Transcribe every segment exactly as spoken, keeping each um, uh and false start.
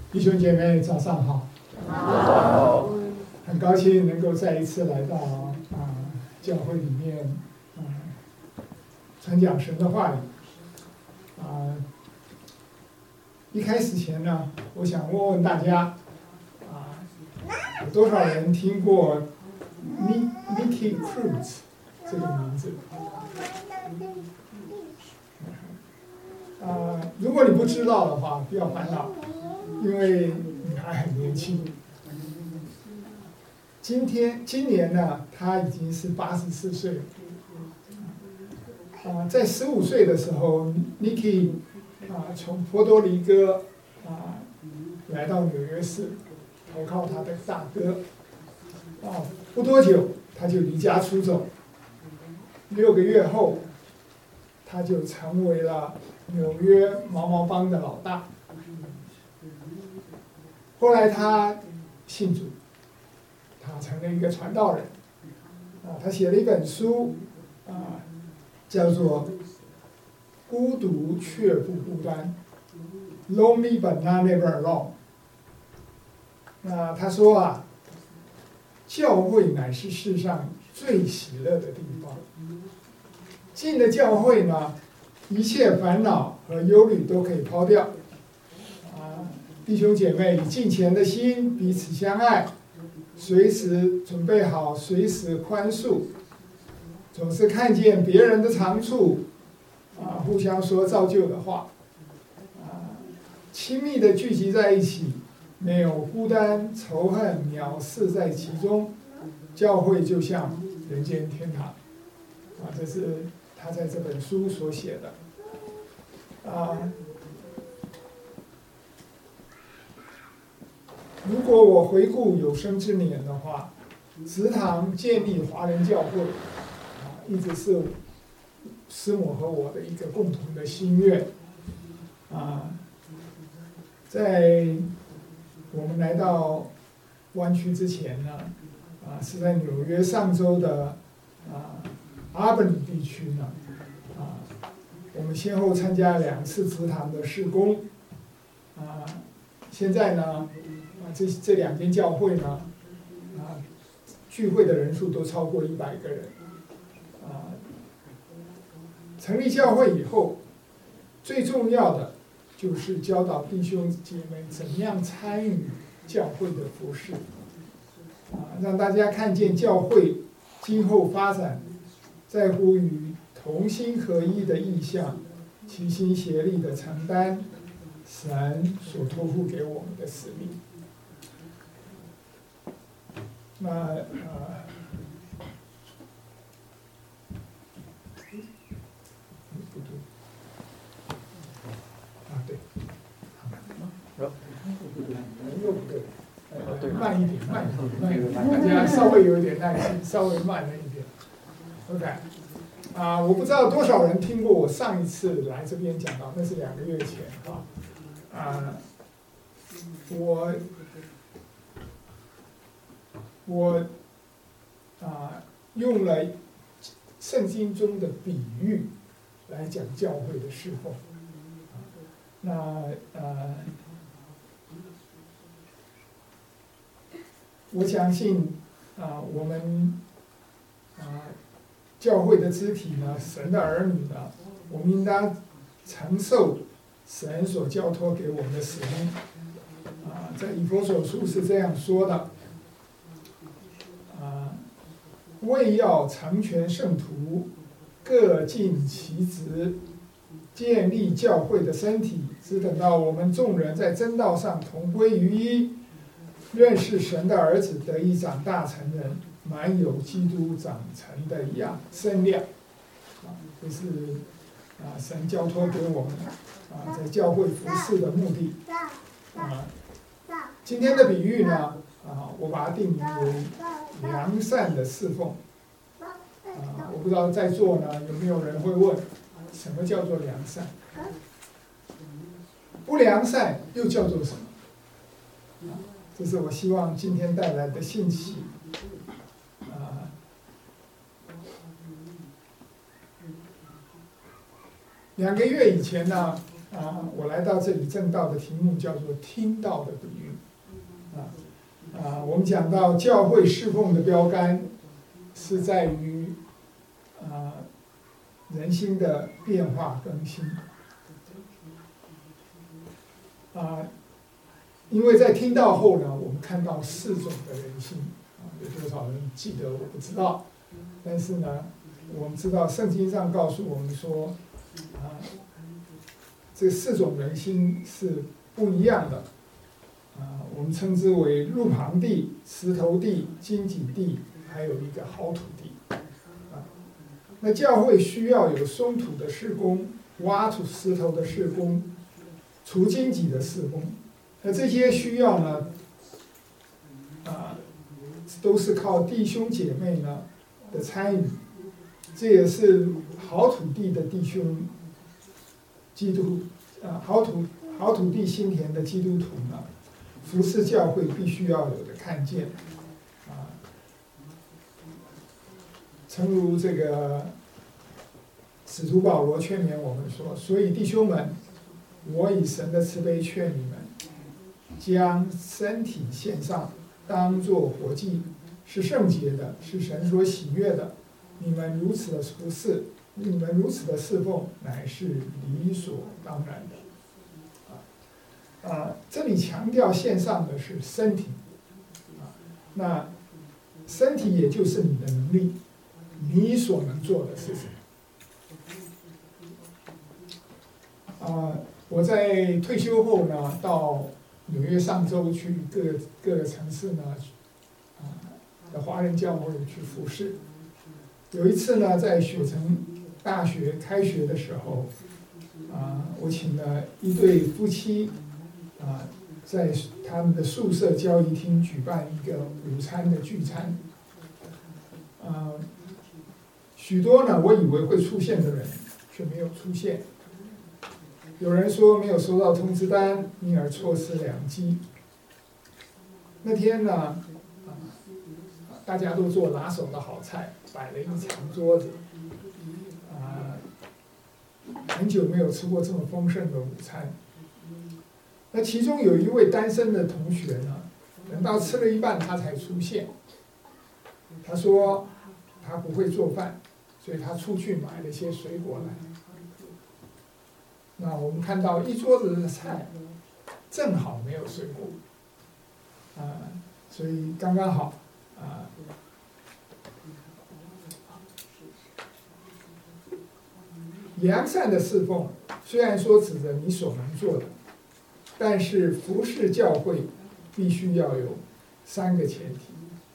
弟兄姐妹，早上好！好，很高兴能够再一次来到啊、呃、教会里面啊、呃、传讲神的话语啊、呃。一开始前呢，我想问问大家啊、呃，有多少人听过 Nicky Cruz 这个名字？啊、呃，如果你不知道的话，不要烦恼。因为你还很年轻，今天今年呢，他已经是八十四岁了。啊，在十五岁的时候 ，Nicky 啊从波多黎各啊来到纽约市，投靠他的大哥。啊，不多久他就离家出走，六个月后，他就成为了纽约毛毛帮的老大。后来他信主，他成了一个传道人，啊，他写了一本书，啊，叫做《孤独却不孤单》 ，Lonely but not never alone。那他说啊，教会乃是世上最喜乐的地方。进了教会呢，一切烦恼和忧虑都可以抛掉。弟兄姐妹以敬虔的心彼此相爱，随时准备好随时宽恕，总是看见别人的长处，啊，互相说造就的话，啊，亲密的聚集在一起，没有孤单、仇恨、藐视在其中，教会就像人间天堂，啊，这是他在这本书所写的，啊。如果我回顾有生之年的话，职堂建立华人教会，啊，一直是师母和我的一个共同的心愿，啊，在我们来到湾区之前呢，啊，是在纽约上州的啊阿本尼地区呢，啊，我们先后参加两次职堂的事工，啊，现在呢。这这两间教会呢，啊，聚会的人数都超过一百个人，啊，成立教会以后，最重要的就是教导弟兄姐妹怎么样参与教会的服事，啊，让大家看见教会今后发展在乎于同心合一的意向，齐心协力的承担神所托付给我们的使命。那呃，不对，啊对，又不对，呃，慢一点，慢一点，慢一点，大家稍微有一点耐心，稍微慢了一点。OK， 啊，我不知道多少人听过我上一次来这边讲到，那是两个月前啊，啊，我。我啊用了圣经中的比喻来讲教会的侍奉，那呃，我相信啊，我们啊教会的肢体呢，神的儿女呢，我们应当承受神所交托给我们的使命。啊，在以弗所书是这样说的。为要成全圣徒，各尽其职，建立教会的身体，只等到我们众人在真道上同归于一，认识神的儿子，得以长大成人，满有基督长成的样身量。啊，这是啊神交托给我们啊在教会服事的目的。啊，今天的比喻呢，啊，我把它定名为良善的侍奉，啊，我不知道在座呢有没有人会问，什么叫做良善？不良善又叫做什么？啊，这是我希望今天带来的信息。啊，两个月以前呢， 啊，我来到这里正道的题目叫做听道的比喻。啊啊，我们讲到教会侍奉的标杆是在于啊人心的变化更新。啊，因为在听道后呢，我们看到四种的人心啊，有多少人记得我不知道，但是呢，我们知道圣经上告诉我们说，啊，这四种人心是不一样的。啊，我们称之为路旁地、石头地、荆棘地，还有一个好土地。啊，那教会需要有松土的事工、挖土石头的事工、除荆棘的事工。那这些需要呢，啊，都是靠弟兄姐妹呢的参与。这也是好土地的弟兄基督啊，好土好土地心田的基督徒呢，服侍教会必须要有的看见，啊，诚如这个使徒保罗劝勉我们说，所以弟兄们，我以神的慈悲劝你们，将身体献上，当作活祭，是圣洁的，是神所喜悦的。你们如此的服侍，你们如此的侍奉，乃是理所当然的。啊，这里强调献上的是身体，啊，那身体也就是你的能力，你所能做的事情。啊，我在退休后呢，到纽约上州去各个各个城市呢，啊的华人教会去服侍。有一次呢，在雪城大学开学的时候，啊，我请了一对夫妻。啊，在他们的宿舍交谊厅举办一个午餐的聚餐，啊，许多呢我以为会出现的人却没有出现。有人说没有收到通知单，因而错失良机。那天呢，啊，大家都做拿手的好菜，摆了一长桌子，啊，很久没有吃过这么丰盛的午餐。那其中有一位单身的同学呢，等到吃了一半他才出现。他说他不会做饭，所以他出去买了一些水果来。那我们看到一桌子的菜，正好没有水果，啊，所以刚刚好，啊。良善的侍奉，虽然说指着你所能做的。但是服侍教会必须要有三个前提。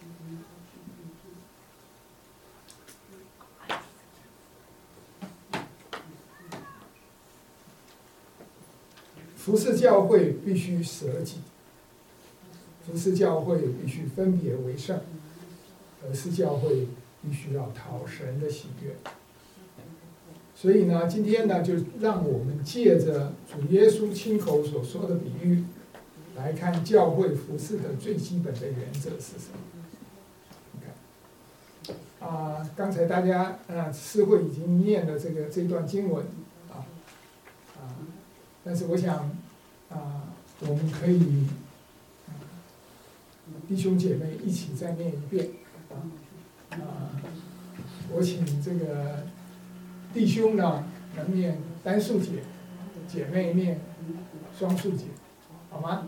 服侍教会必须舍己，服侍教会必须分别为圣，而是教会必须要讨神的喜悦。所以呢，今天呢，就让我们借着主耶稣亲口所说的比喻，来看教会服事的最基本的原则是什么。你看，啊，刚才大家啊，诗会已经念了这个这段经文，啊，啊，但是我想，啊，我们可以，啊，弟兄姐妹一起再念一遍，啊，啊，我请这个。弟兄呢能念单数节，姐妹念双数节，好吗？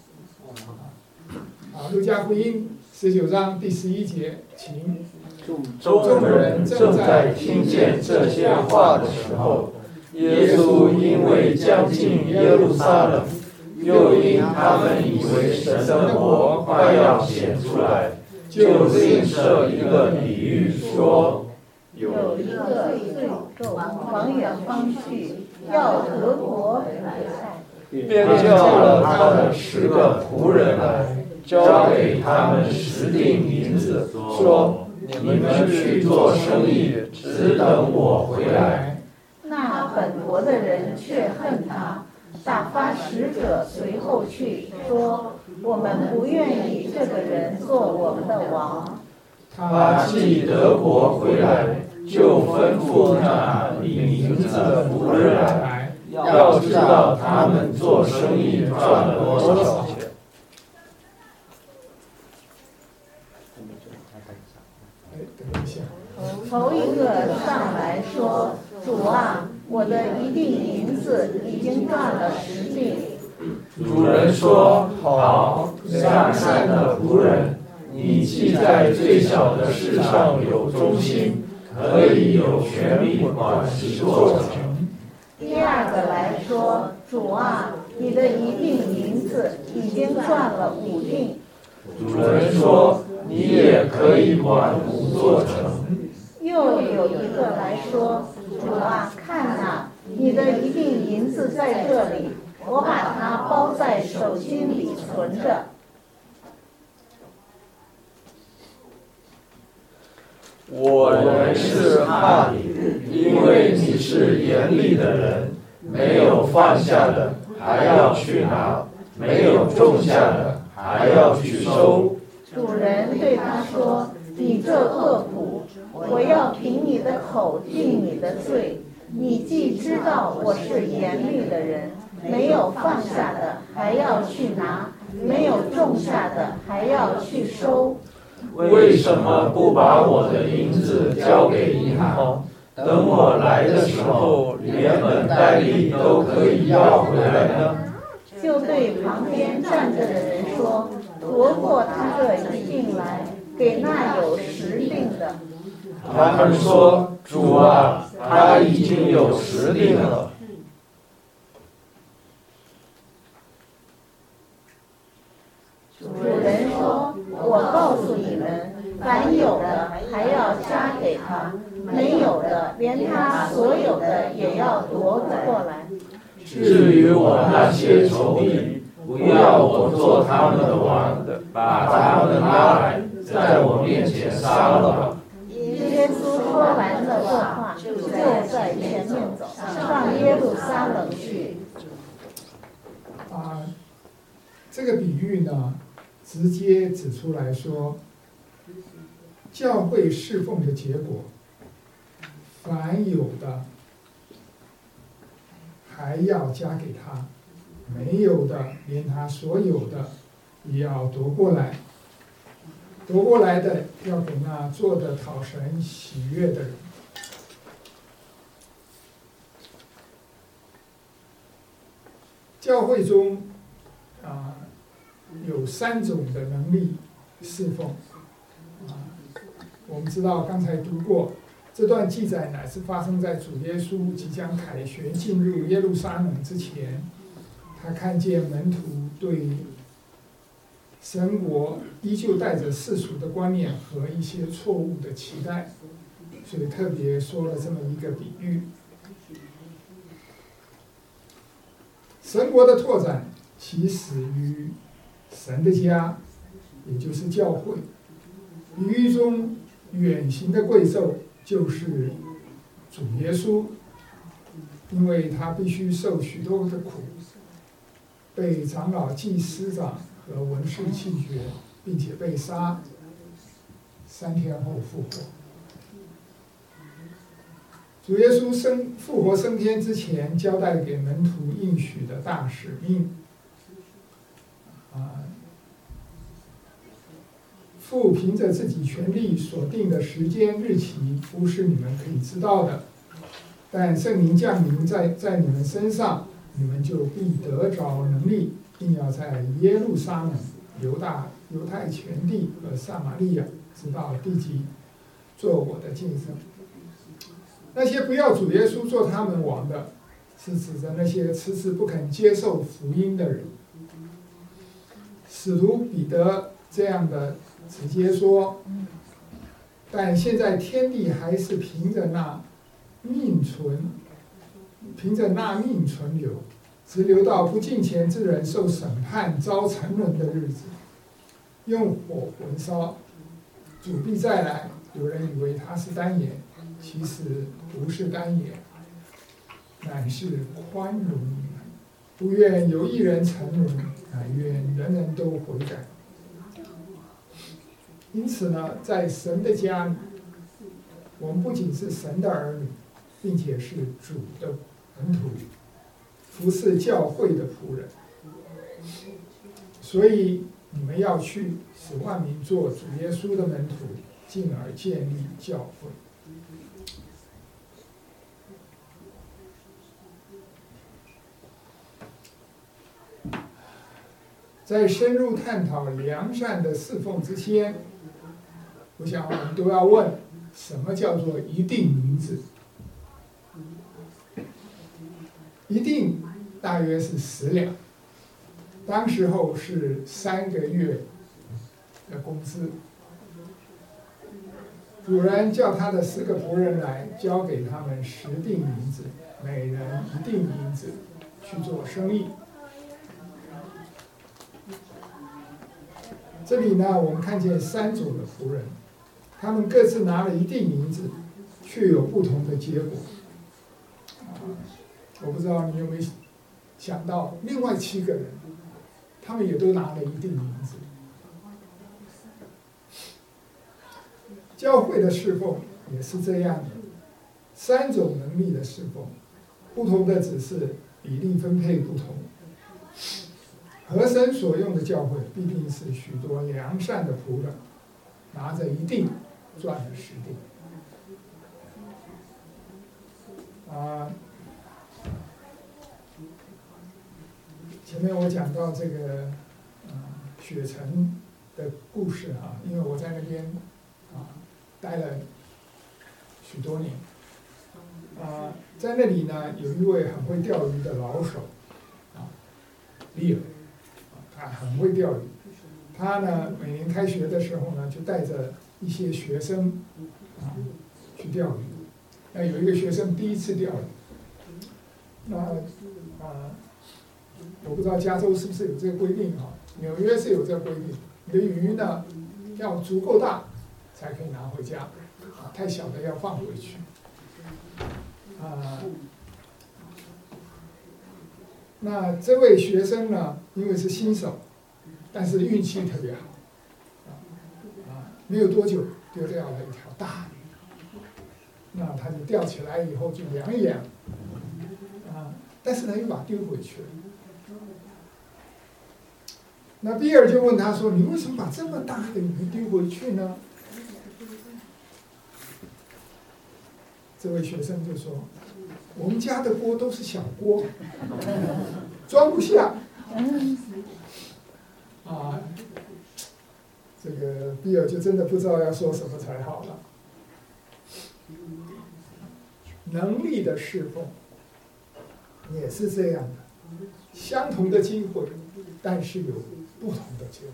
好，路加福音十九章第十一节，请。 众人正在听见这些话的时候，耶稣因为将近耶路撒冷，又因他们以为神的国快要显出来，就另设一个比喻说。 有一个罪众往远方去，要得国回来， 便叫了他的十个仆人来，交给他们十锭银子，说：“你们去做生意，只等我回来。” 那本国的人却恨他，打发使者随后去，说：“我们不愿意这个人做我们的王。” 他既得国回来，就吩咐那领银子的仆人来， 要知道他们做生意赚了多少钱。 头一个上来说：“主啊，我的一锭银子已经赚了十锭。” 主人说：“好，良善的仆人，你既在最小的事上有忠心，可以有权柄管其做成。” 第二个来说：“主啊，你的一锭银子已经赚了五锭。” 主人说：“你也可以管五做成。” 又有一个来说：“主啊，看哪，你的一锭银子在这里，我把它包在手巾里存着。” 我原是怕你，因为你是严厉的人，没有放下的还要去拿，没有种下的还要去收。 主人对他说：“你这恶仆，我要凭你的口定你的罪。你既知道我是严厉的人，没有放下的还要去拿，没有种下的还要去收。 为什么不把我的银子交给银行？等我来的时候，连本带利都可以要回来呢？” 就对旁边站着的人说：“夺过他这一锭来，给那有十锭的。” 他们说：“主啊，他已经有十锭了。” 主人说：“我告诉你们，凡有的还要加给他，没有的连他所有的也要夺过来。 至于我那些仇敌，不要我做他们的王，把他们拉来，在我面前杀了吧。” 耶稣说完了这话，就在前面走，上耶路撒冷去。 啊，这个比喻呢，直接指出来说，教会侍奉的结果，凡有的还要加给他，没有的连他所有的也要夺过来。夺过来的要给那做的讨神喜悦的人。教会中啊，有三种的能力侍奉啊。我们知道刚才读过这段记载，乃是发生在主耶稣即将凯旋进入耶路撒冷之前，他看见门徒对神国依旧带着世俗的观念和一些错误的期待，所以特别说了这么一个比喻。神国的拓展起始于神的家，也就是教会。比喻中远行的贵胄就是主耶稣，因为他必须受许多的苦，被长老、祭司长和文士弃绝，并且被杀，三天后复活。主耶稣升复活升天之前，交代给门徒应许的大使命，啊，父凭着自己权力所定的时间日期，不是你们可以知道的，但圣灵降临在在你们身上，你们就必得着能力，并要在耶路撒冷、犹大、犹太全地和撒玛利亚，直到地极，做我的见证。那些不要主耶稣做他们王的，是指着那些迟迟不肯接受福音的人。使徒彼得这样的直接说，但现在天地还是凭着那命存，凭着那命存留，直留到不敬虔之人受审判遭沉沦的日子，用火焚烧。主必再来，有人以为他是单言，其实不是单言，乃是宽容你们，不愿有一人沉沦，乃愿人人都悔改。因此呢，在神的家里，我们不仅是神的儿女，并且是主的门徒。 服侍教会的仆人。所以你们要去，使万民做主耶稣的门徒，进而建立教会。在深入探讨良善的侍奉之前，我想我们都要问：什么叫做一锭银子？一锭大约是十两，当时候是三个月的工资。主人叫他的十个仆人来，交给他们十锭银子，每人一锭银子，去做生意。这里呢，我们看见三种的仆人，他们各自拿了一锭银子，却有不同的结果。我不知道你有没有想到，另外七个人，他们也都拿了一锭银子。教会的侍奉也是这样的，三种能力的侍奉，不同的只是比例分配不同。合神所用的教会，必定是许多良善的仆人，拿着一锭赚了十锭。啊，前面我讲到这个，呃，雪城的故事啊，因为我在那边啊待了许多年，啊，在那里呢，有一位很会钓鱼的老手，啊，利尔。他很会钓鱼，他呢每年开学的时候呢，就带着一些学生啊去钓鱼。那有一个学生第一次钓鱼，那啊，我不知道加州是不是有这个规定啊？纽约是有这个规定，你的鱼呢要足够大才可以拿回家，啊，太小的要放回去。啊。那这位学生呢，因为是新手，但是运气特别好，啊，没有多久就钓了一条大鱼。那他就钓起来以后就量一量，啊，但是呢又把它丢回去了。那比尔就问他说：“你为什么把这么大的鱼丢回去呢？”这位学生就说：“我们家的锅都是小锅，装不下。”啊，这个比尔就真的不知道要说什么才好了。能力的侍奉也是这样的，相同的机会，但是有不同的结果。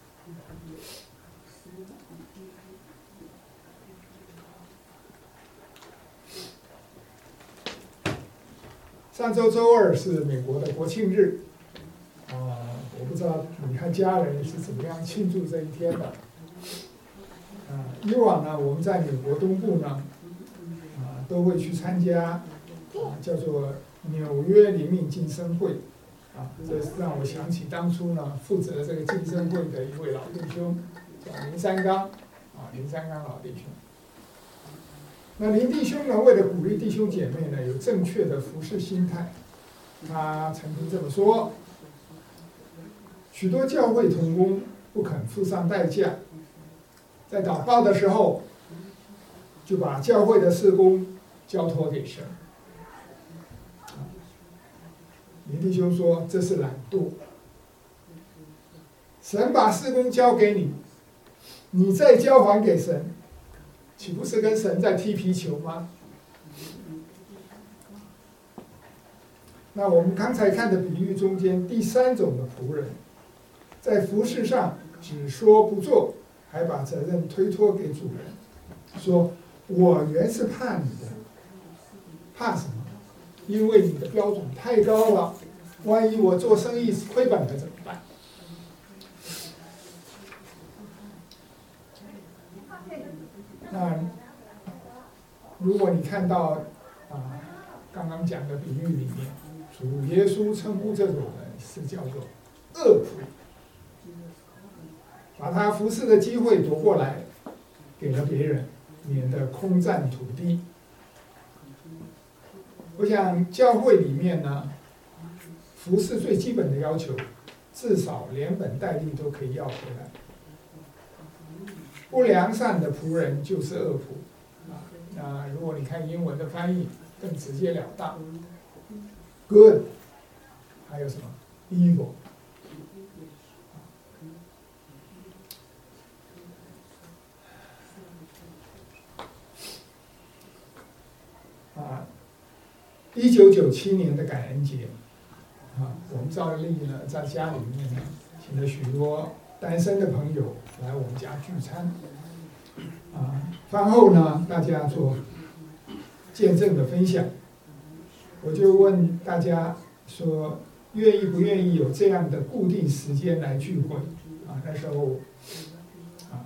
上周周二是美国的国庆日，啊、呃，我不知道你和家人是怎么样庆祝这一天的。啊、呃，以往呢，我们在美国东部呢，啊、呃，都会去参加，啊、呃，叫做纽约灵命晋升会，啊，这让我想起当初呢，负责这个晋升会的一位老弟兄，叫林三刚，啊，林三刚老弟兄。那林弟兄呢，为了鼓励弟兄姐妹呢有正确的服事心态，他曾经这么说：许多教会同工不肯付上代价，在祷告的时候就把教会的事工交托给神。林弟兄说这是懒惰，神把事工交给你，你再交还给神，岂不是跟神在踢皮球吗？那我们刚才看的比喻中间第三种的仆人，在服事上只说不做，还把责任推脱给主人，说我原是怕你的，怕什么？因为你的标准太高了，万一我做生意亏本了怎么办？那如果你看到啊刚刚讲的比喻里面，主耶稣称呼这种人是叫做恶仆，把他服侍的机会夺过来，给了别人，免得空占土地。我想教会里面呢， 服侍最基本的要求，至少连本带利都可以要回来。不良善的仆人就是恶仆啊。那如果你看英文的翻译，更直截了当。Good， 还有什么 evil？ 啊，一九九七年的感恩节，啊，我们照例呢在家里面呢，请了许多单身的朋友来我们家聚餐。啊，饭后呢，大家做见证的分享。我就问大家说，愿意不愿意有这样的固定时间来聚会？啊，那时候，啊，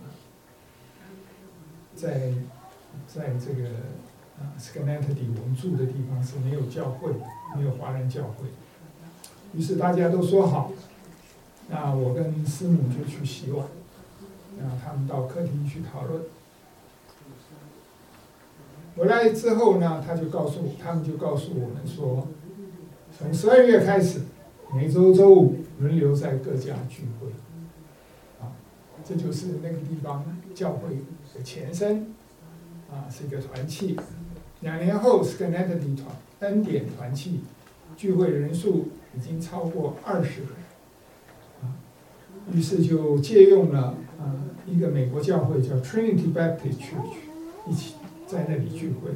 在在这个啊 Schenectady 我们住的地方是没有教会，没有华人教会，于是大家都说好。那我跟师母就去洗碗，那他们到客厅去讨论。回来之后呢，他就告诉我，他们就告诉我们说，从十二月开始，每周周五轮流在各家聚会，啊，这就是那个地方教会的前身，啊，是一个团契。两年后 ，Schenectady 团恩典团契聚会人数已经超过二十个，啊，于是就借用了啊一个美国教会叫 Trinity Baptist Church 一起。在那里聚会。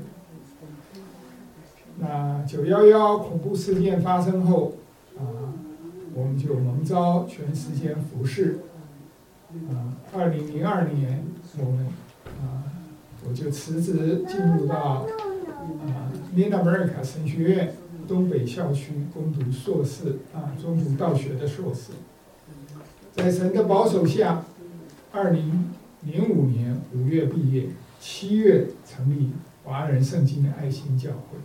那九一一恐怖事件发生后，啊，我们就蒙召全时间服侍。啊，二零零二年，我们啊，我就辞职进入到啊 Mid-America 神学院东北校区攻读硕士啊，中途道学的硕士。在神的保守下，二零零五年五月毕业。七月成立华人圣经的爱心教会。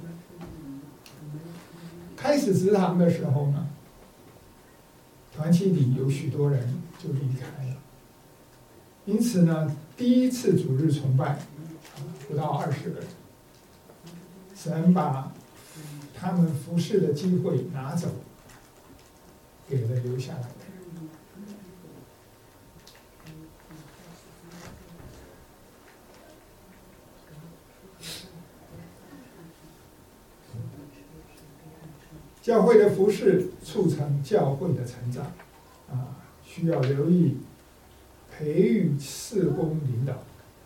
开始职堂的时候呢，团契里有许多人就离开了，因此呢，第一次主日崇拜不到二十个人，神把他们服侍的机会拿走，给了留下来的人。教会的服事促成教会的成长，啊，需要留意培育事工领导。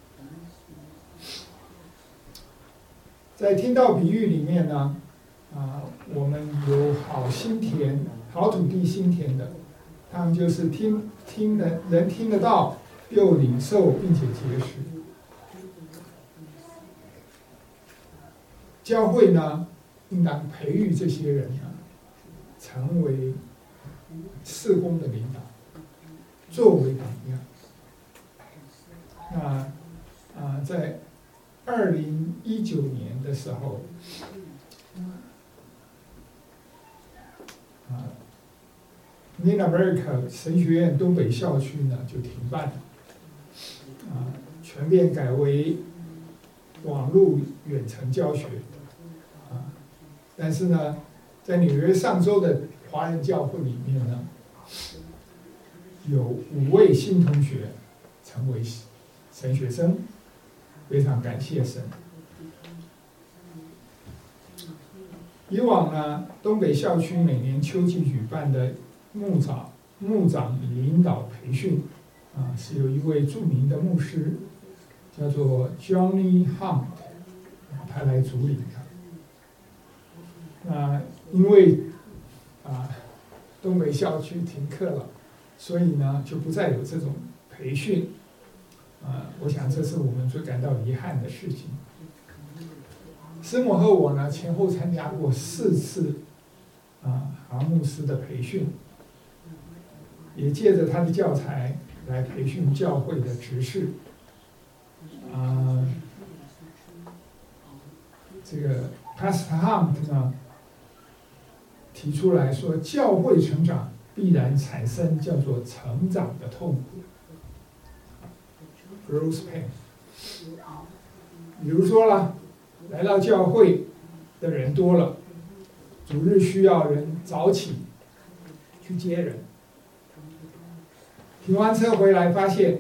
在听到比喻里面呢，啊，我们有好心田、好土地心田的，他们就是听听的人听得到，又领受并且结实。教会呢，应当培育这些人呢，成为事工的领导，作为榜样。那啊，在二零一九年的时候，啊 ，Mid-America 神学院东北校区呢就停办了，啊，全面改为网络远程教学。但是呢，在纽约上州的华人教会里面呢，有五位新同学成为神学生，非常感谢神。以往呢，东北校区每年秋季举办的牧长牧长领导培训，啊，是由一位著名的牧师，叫做 Johnny Hunt， 他来主领的。那因为啊，东北校区停课了，所以呢就不再有这种培训，啊，我想这是我们最感到遗憾的事情。师母和我呢前后参加过四次啊阿牧师的培训，也借着他的教材来培训教会的执事，啊，这个 Pastor Hunt 呢。提出来说，教会成长必然产生叫做成长的痛苦 ，growth pain。比如说啦，来到教会的人多了，主日需要人早起去接人。停完车回来发现，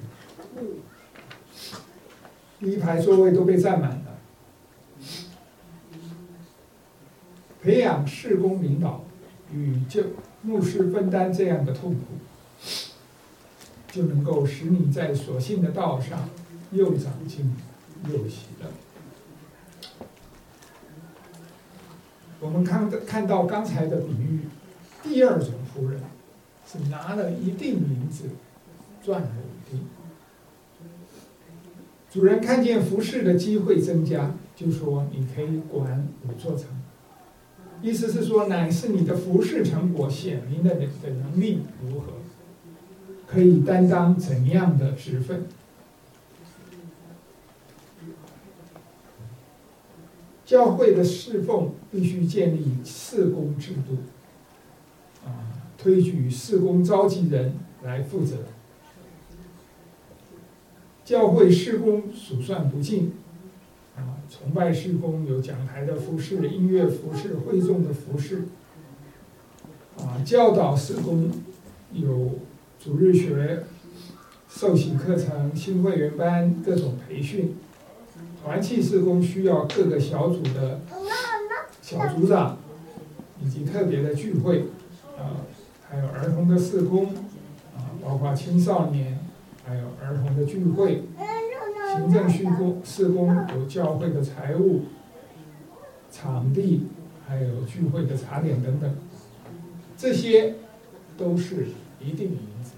第一排座位都被占满了。培养事工领导与就牧师分担这样的痛苦，就能够使你在所信的道上又长进又喜乐。我们看看到刚才的比喻，第二种仆人是拿了一锭银子，赚了五锭。主人看见服侍的机会增加，就说你可以管五座城。意思是说，乃是你的服侍成果显明了你的能力如何，可以担当怎样的职分。教会的侍奉必须建立事工制度，啊，推举事工召集人来负责。教会事工数算不尽，啊，崇拜事工有讲台的服侍、音乐服侍、会众的服侍，啊，教导事工有主日学、受洗课程、新会员班各种培训。团契事工需要各个小组的小组长，以及特别的聚会，啊，还有儿童的事工，啊，包括青少年，还有儿童的聚会，行政事工事工有教会的财务、场地，还有聚会的茶点等等，这些都是一定的因子。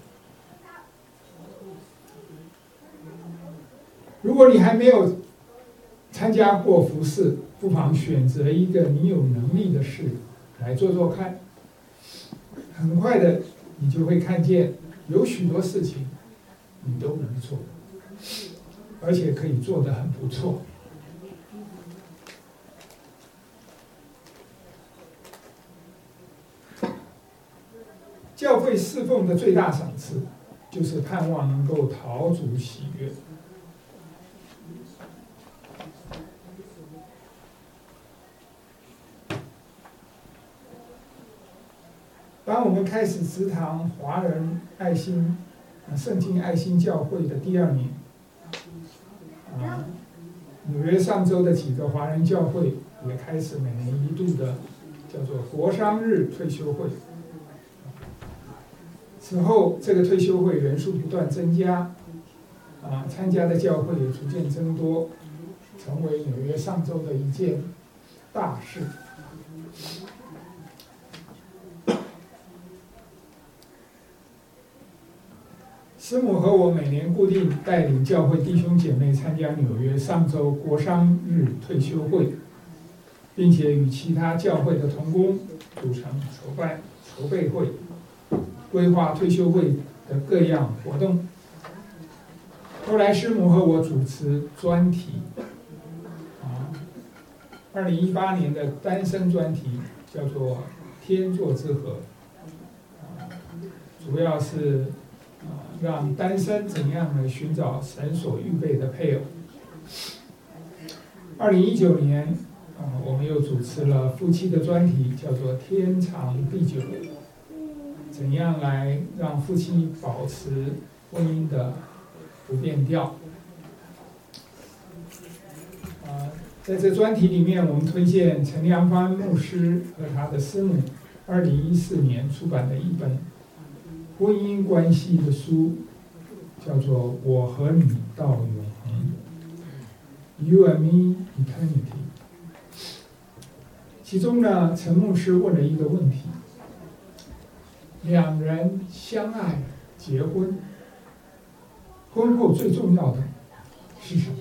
如果你还没有参加过服事，不妨选择一个你有能力的事来做做看。很快的，你就会看见有许多事情你都能做，而且可以做得很不错。教会侍奉的最大赏赐，就是盼望能够讨主喜悦。当我们开始植堂华人爱心圣经爱心教会的第二年，啊，纽约上州的几个华人教会也开始每年一度的叫做国殇日退休会。此后，这个退休会人数不断增加，啊，参加的教会也逐渐增多，成为纽约上州的一件大事。师母和我每年固定带领教会弟兄姐妹参加纽约上州国殇日退休会，并且与其他教会的同工组成筹办筹备会，规划退休会的各样活动。后来师母和我主持专题，啊，二零一八年的单身专题叫做“天作之合”，啊，主要是啊让单身怎样的寻找神所预备的配偶。二零一九年，啊，我们又主持了夫妻的专题，叫做“天长地久”。怎样来让夫妻保持婚姻的不变调？啊，在这专题里面，我们推荐陈良帆牧师和他的师母二零一四年出版的一本婚姻关系的书，叫做《我和你到永恒》（You and Me Eternity）。其中呢，陈牧师问了一个问题。两人相爱结婚，婚后最重要的是什么？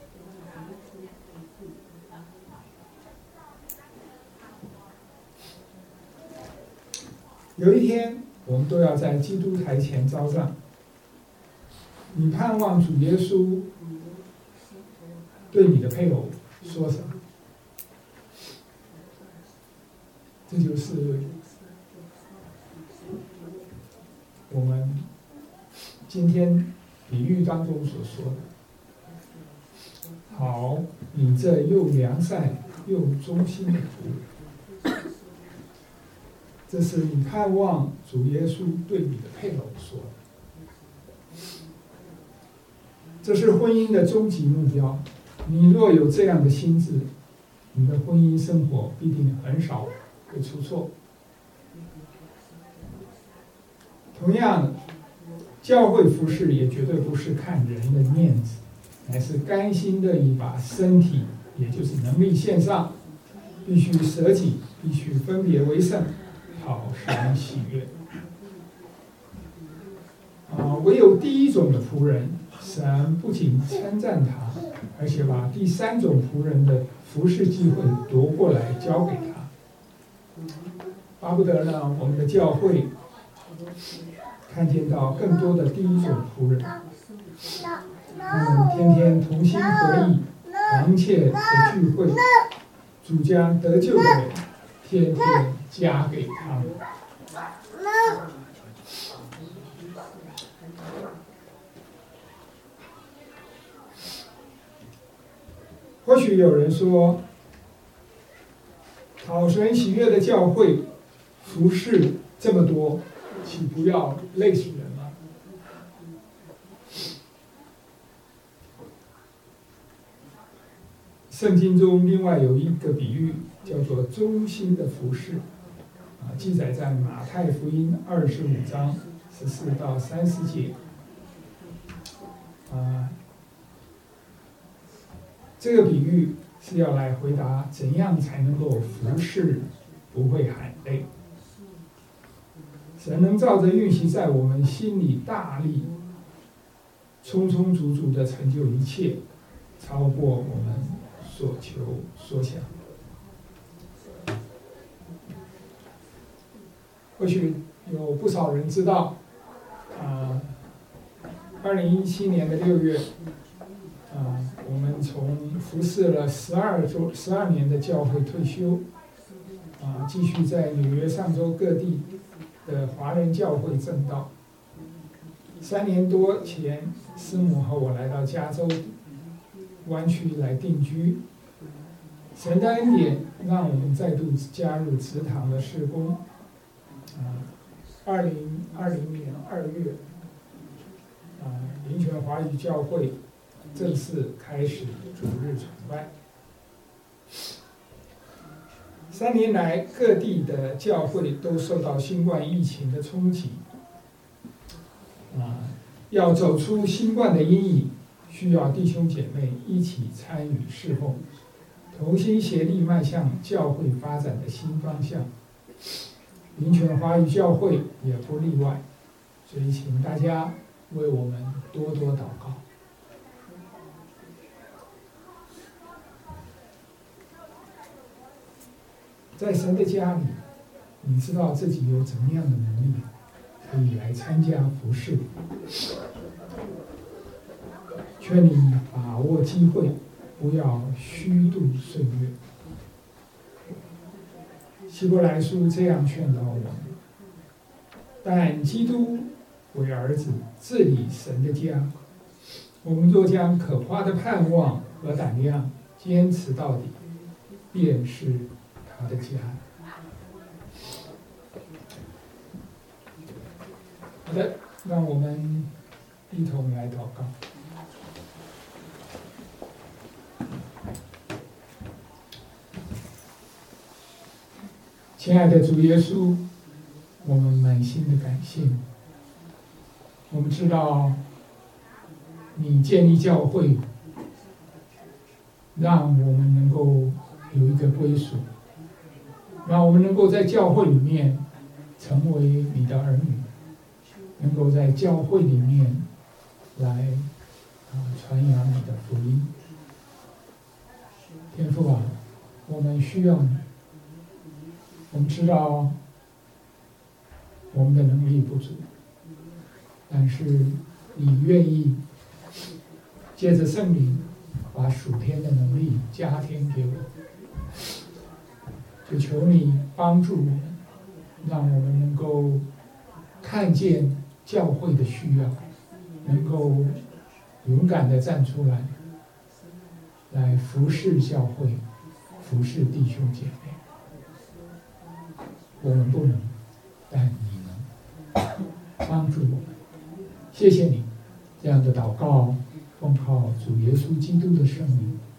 有一天，我们都要在基督台前招账。你盼望主耶稣对你的配偶说什么？这就是我们今天比喻当中所说的。好，你这又良善又忠心的仆人。 这是你盼望主耶稣对你的配偶说的。这是婚姻的终极目标。你若有这样的心智，你的婚姻生活必定很少会出错。同样，教会服事也绝对不是看人的面子，乃是甘心的以把身体，也就是能力献上，必须舍己，必须分别为圣，讨神喜悦。啊，唯有第一种的仆人，神不仅称赞他，而且把第三种仆人的服事机会夺过来交给他。巴不得呢，我们的教会看见到更多的第一种仆人，他们天天同心合意，忙切的聚会，主将得救的人天天加给他们。或许有人说，讨神喜悦的教会服事这么多，岂不要累死人吗？圣经中另外有一个比喻，叫做忠心的服事，啊，记载在马太福音二十五章十四到三十节。啊，这个比喻是要来回答怎样才能够服事不会喊累。神能照着运行在我们心里大力，充充足足的成就一切，超过我们所求所想。或许有不少人知道，啊，二零一七年的六月，啊，我们从服侍了十二周、十二年的教会退休，啊，继续在纽约、上州各地的华人教会正道。三年多前，师母和我来到加州湾区来定居。神的恩典让我们再度加入祠堂的事工。啊，二零二零年二月，啊，林泉华语教会正式开始主日崇拜。三年来，各地的教会都受到新冠疫情的冲击，啊，要走出新冠的阴影，需要弟兄姐妹一起参与侍奉，同心协力迈向教会发展的新方向。林泉华语教会也不例外，所以请大家为我们多多祷告。在神的家里，你知道自己有怎么样的能力可以来参加服事，劝你把握机会，不要虚度岁月。希伯来书这样劝导我们：但基督为儿子治理神的家，我们若将可夸的盼望和胆量坚持到底，便是他的家。好的，让我们一同来祷告。亲爱的主耶稣，我们满心的感谢你。我们知道你建立教会，让我们能够有一个归属，让我们能够在教会里面成为你的儿女，能够在教会里面来啊传扬你的福音。天父啊，我们需要你。我们知道我们的能力不足，但是你愿意借着圣灵把属天的能力加添给我，就求你帮助我们，让我们能够看见教会的需要，能够勇敢地站出来，来服侍教会，服侍弟兄姐妹。我们不能， 但你能帮助我们。谢谢你这样的祷告，奉靠主耶稣基督的圣名。